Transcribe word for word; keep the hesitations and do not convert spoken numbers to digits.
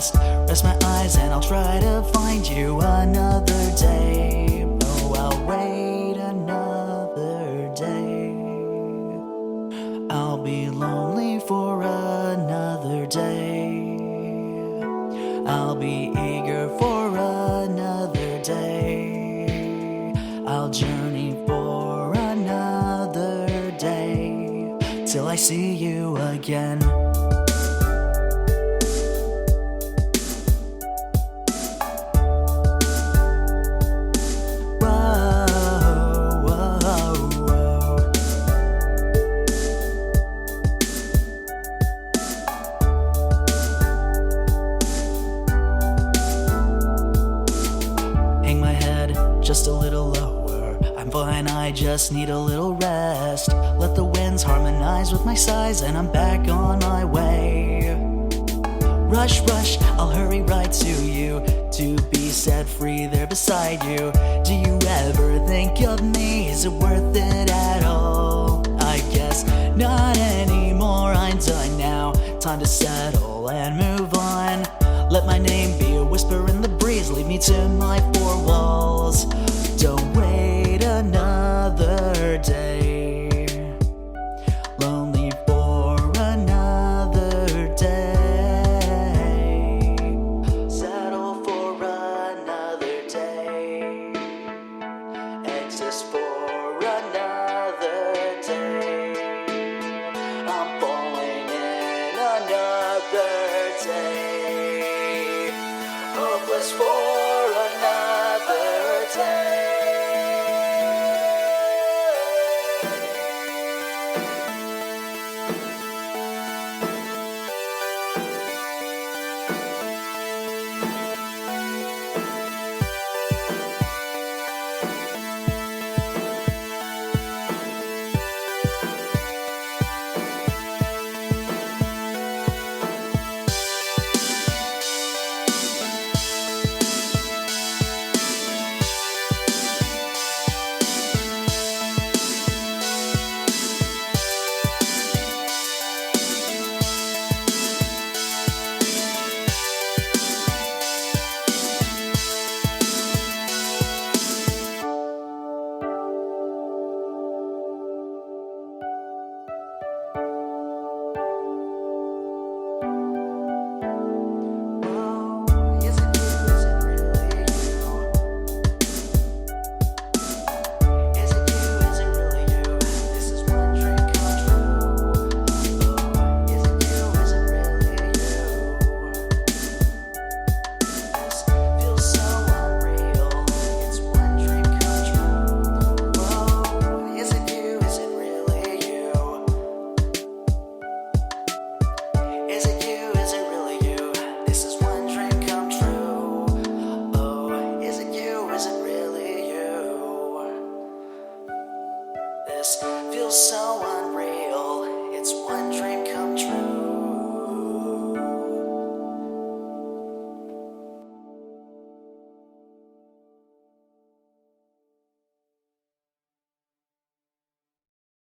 rest. Rest my eyes and I'll try to find you another day. Oh, I'll wait another day. I'll be lonely for another day. I'll be eager for another day. I'll journey for another day till I see you again. Just a little lower, I'm fine, I just need a little rest. Let the winds harmonize with my sighs and I'm back on my way. Rush, rush, I'll hurry right to you, to be set free there beside you. Do you ever think of me? Is it worth it at all? I guess not anymore, I'm done now. Time to settle and move on. Let my name be a whisper in the breeze, lead me to my four walls. Don't wait another day, lonely for another day. Settle for another day, exist for another day. I'm falling in another day, hopeless for another day. This feels so unreal, it's one dream come